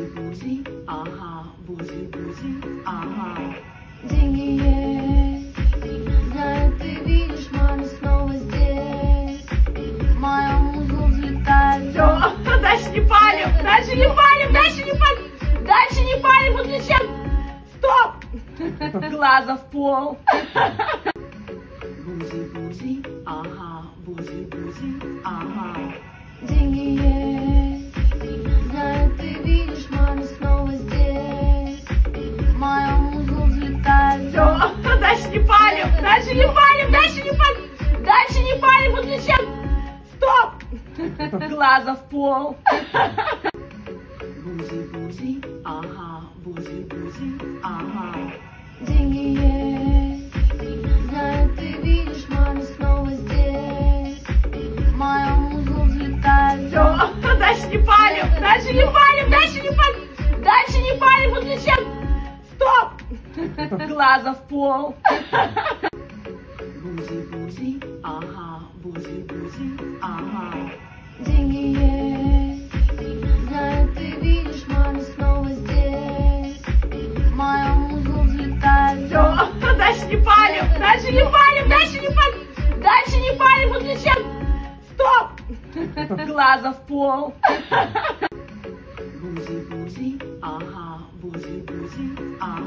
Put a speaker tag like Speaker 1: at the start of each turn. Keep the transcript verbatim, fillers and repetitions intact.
Speaker 1: Бузи-бузи, ага, бузи-бузи, ага.
Speaker 2: Деньги есть, знаю, ты видишь, мама снова здесь. Моя муза взлетает.
Speaker 1: Все, дальше не палим, дальше не палим, дальше не палим, дальше не палим, выключаем. Стоп! Глаза в пол. Бузи-бузи, ага, бузи-бузи, ага.
Speaker 2: Деньги есть, знаю, ты видишь, мама снова здесь. Моя муза взлетает.
Speaker 1: Все, дальше не палим, дальше не палим, дальше не палим, дальше не палим, выключаем. Стоп! Глаза в пол. Бузи-бузи, ага, бузи-бузи, ага.
Speaker 2: Деньги есть, знаю, ты видишь, мама снова здесь. Моя муза взлетает.
Speaker 1: Все, дальше не палим, дальше не палим, дальше не палим, дальше не палим, выключаем. Стоп! Глаза в пол. Бузи-бузи, ага, бузи-бузи, ага.
Speaker 2: Деньги есть, знаю, ты видишь, мама снова здесь. Моя муза взлетает.
Speaker 1: Все, дальше не палим, дальше не палим, дальше не палим, дальше не палим, выключаем. Стоп! Глаза в пол. Бузи-бузи, ага, бузи-бузи, ага.